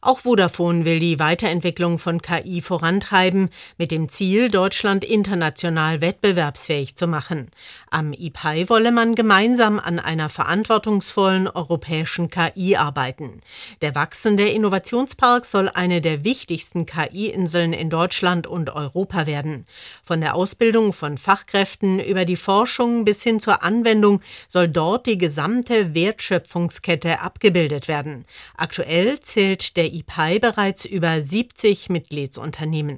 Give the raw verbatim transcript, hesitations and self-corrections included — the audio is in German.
Auch Vodafone will die Weiterentwicklung von K I vorantreiben, mit dem Ziel, Deutschland international wettbewerbsfähig zu machen. Am I P A I wolle man gemeinsam an einer verantwortungsvollen europäischen K I arbeiten. Der wachsende Innovationspark soll eine der wichtigsten K I-Inseln in Deutschland und Europa werden. Von der Ausbildung von Fachkräften über die Forschung bis hin zur Anwendung soll dort die gesamte Wertschöpfungskette abgebildet werden. Aktuell zählt der I P A I bereits über siebzig Mitgliedsunternehmen.